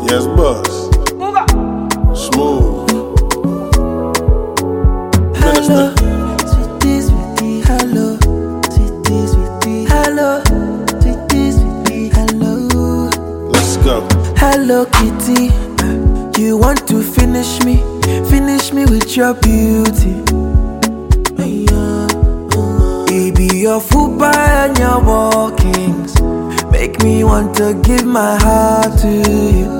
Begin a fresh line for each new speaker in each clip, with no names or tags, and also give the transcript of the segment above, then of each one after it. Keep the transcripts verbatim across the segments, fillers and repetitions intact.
Yes, boss. Smooth.
Hello, sweetie, sweetie, hello, sweetie, sweetie, hello, sweetie, sweetie, hello.
Let's go.
Hello, kitty, you want to finish me, finish me with your beauty. Baby, your fupa and your walkings make me want to give my heart to you.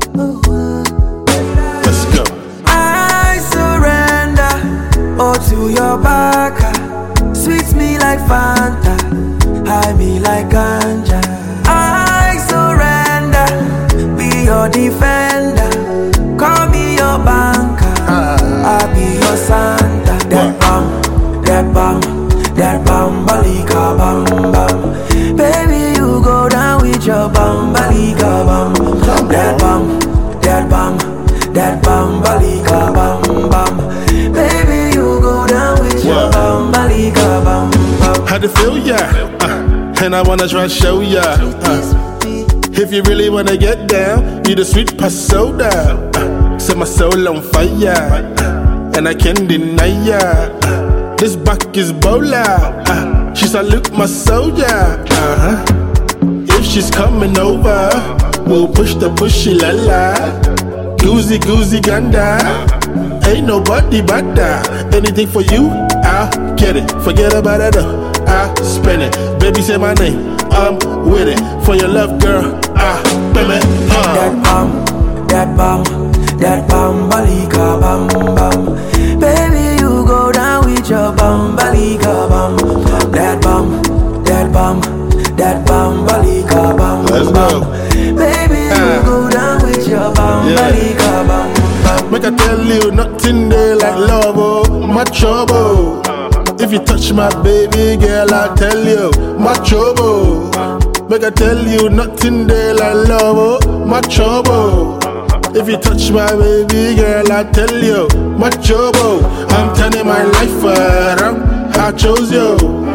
Let's go.
I surrender all to your back. Sweet me like Fanta, high me like ganja. I surrender, be your defender. Call me your banker, I'll be your Santa. That bam, that bam, that bambalika bam bam. Baby, you go down with your bambalika bam. That bam, that bam, that bambalika bam bam. Baby, you go down with your bambalika bam bam.
How to feel ya? Uh, and I wanna try to show ya. Uh, if you really wanna get down, need a sweet past soda. Uh, set my soul on fire, uh, and I can't deny ya. Uh, this back is Bola. Uh, she salute my soldier. Uh-huh. If she's coming over, we'll push the pushy la la. Goozy goozy ganda. Ain't nobody but that. Anything for you, I'll get it. Forget about it, though, I'll spend it. Baby, say my name, I'm with it. For your love, girl, I'll spend it. uh.
That bam, that bam, that bambalika bam bam. Baby, you go down with your bambalika bam. That bam, that bam, that bambalika bam
Let's
bam.
go.
Baby, you
Ah.
go down with your bambalika bam bam.
Make I tell you, nothing there like love, oh, my trouble. If you touch my baby girl, I'll tell you, my trouble. Make I tell you, nothing there like love, oh, my trouble. If you touch my baby girl, I'll tell you, my trouble. I'm turning my life around, I chose you.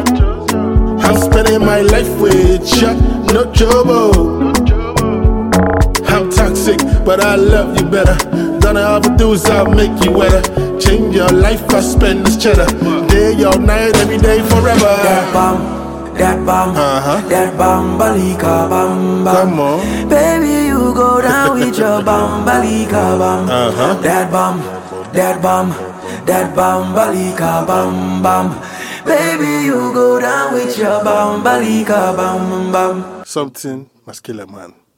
I'm spending my life with you, no trouble. I'm toxic, but I love you better. Don't ever do is I'll make you wetter. Change your life, I spend this cheddar. Day or night, every day, forever.
That bam, that bam,
Uh-huh.
that bambalika bam bam.
Come on.
Baby, you go down with your bambalika bam.
Uh-huh.
That bam, that bam, that bambalika bam bam. Baby, you go down with your bambalika bam bam.
Something muscular, man.